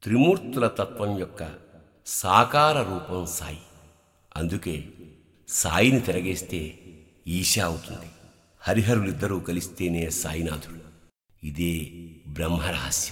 త్రిమూర్తుల తత్వం యొక్క సాకార రూపం సాయి. అందుకే సాయిని తిరగేస్తే ఈశా అవుతుంది. హరిహరులిద్దరూ కలిస్తేనే సాయినాథుడు. ఇదే బ్రహ్మరహస్యం.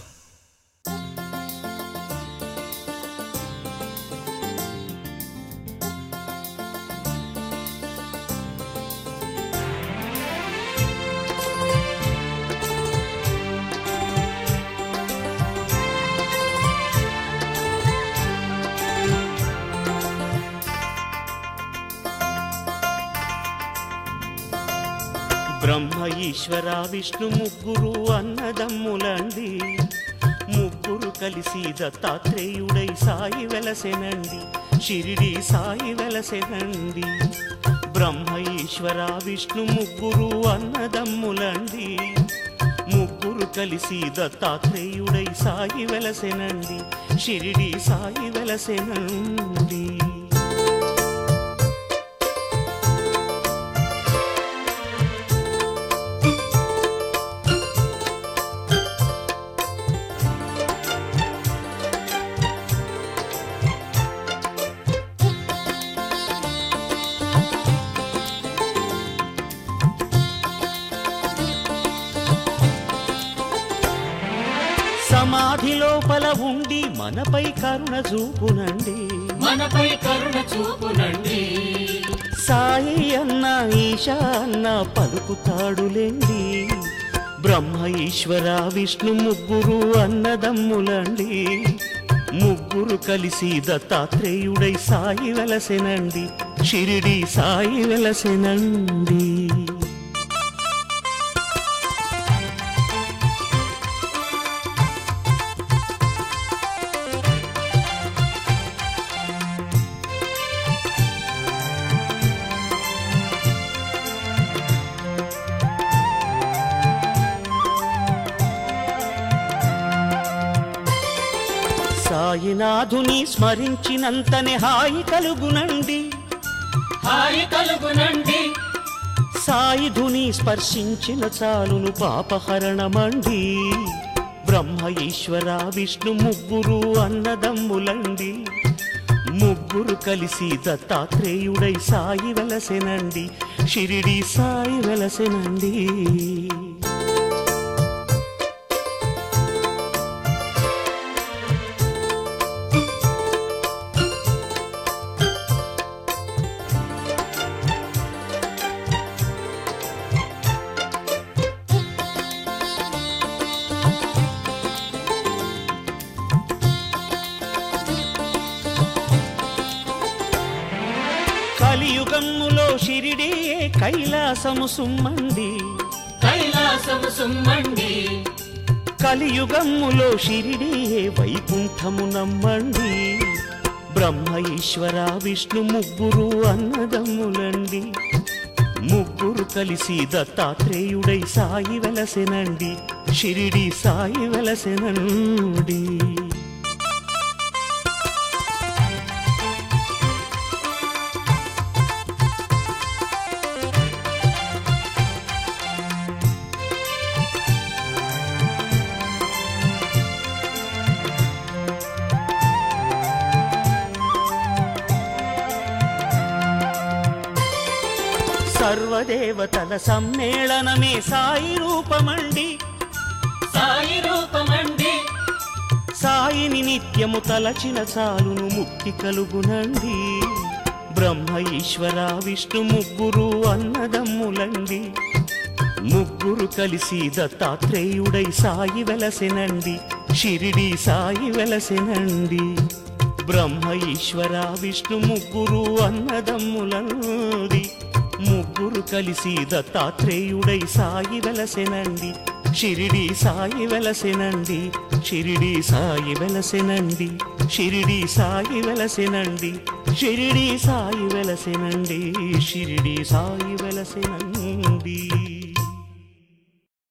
బ్రహ్మ ఈశ్వర విష్ణు ముగ్గురు అన్నదమ్ములండి. ముగ్గురు కలిసి దత్తాత్రేయుడై సాయి వెలసెనండి. షిరిడి సాయి వెలసెనండి. బ్రహ్మ ఈశ్వర విష్ణు ముగ్గురు అన్నదమ్ములండి. ముగ్గురు కలిసి దత్తాత్రేయుడై సాయి వెలసెనండి. షిరిడి సాయి వెలసెనండి. సమాధి లోపల ఉండి మనపై కరుణ చూపునండి. మనపై కరుణ చూపునండి. సాయి అన్న ఈశా అన్న పలుకుతాడులేండి. బ్రహ్మ ఈశ్వర విష్ణు ముగ్గురు అన్నదమ్ములండి. ముగ్గురు కలిసి దత్తాత్రేయుడై సాయి వెలసెనండి. షిరిడి సాయి వెలసెనండి. సాయినాథుని స్మరించినంతనే హాయి కలుగునండి. హాయి కలుగునండి. సాయిధుని స్పర్శించిన చాలును పాపహరణమండి. బ్రహ్మ ఈశ్వర విష్ణు ముగ్గురు అన్నదమ్ములండి. ముగ్గురు కలిసి దత్తాత్రేయుడై సాయి వెలసెనండి. షిరిడి సాయి వెలసెనండి. కలియుగములో షిరిడి కైలాసము సుమ్మండి. కైలాసము సుమ్మండి. కలియుగములో షిరిడి వైకుంఠము నమ్మండి. బ్రహ్మ ఈశ్వర విష్ణు ముగ్గురు అన్నదమ్ములండి. ముగ్గురు కలిసి దత్తాత్రేయుడై సాయి వెలసెనండి. షిరిడి సాయి వెలసెనండి. సర్వదేవతల సమ్మేళనమే సాయి రూపమండి. సాయి రూపమండి. సాయిని నిత్యము తలచిన చాలును ముక్తి కలుగునండి. బ్రహ్మ ఈశ్వర విష్ణు ముగ్గురు అన్నదమ్ములండి. ముగ్గురు కలిసి దత్తాత్రేయుడై సాయి వెలసెనండి. షిరిడి సాయి వెలసెనండి. బ్రహ్మ ఈశ్వర విష్ణు ముగ్గురు అన్నదమ్ములండి. ముగ్గురు కలిసి దత్తాత్రేయుడై సాయి వెలసెనండి. షిరిడి సాయి వెలసెనండి. షిరిడి సాయి వెలసెనండి. షిరిడి సాయి వెలసెనండి. షిరిడి సాయి వెలసెనండి. షిరిడి సాయి వెలసెనండి.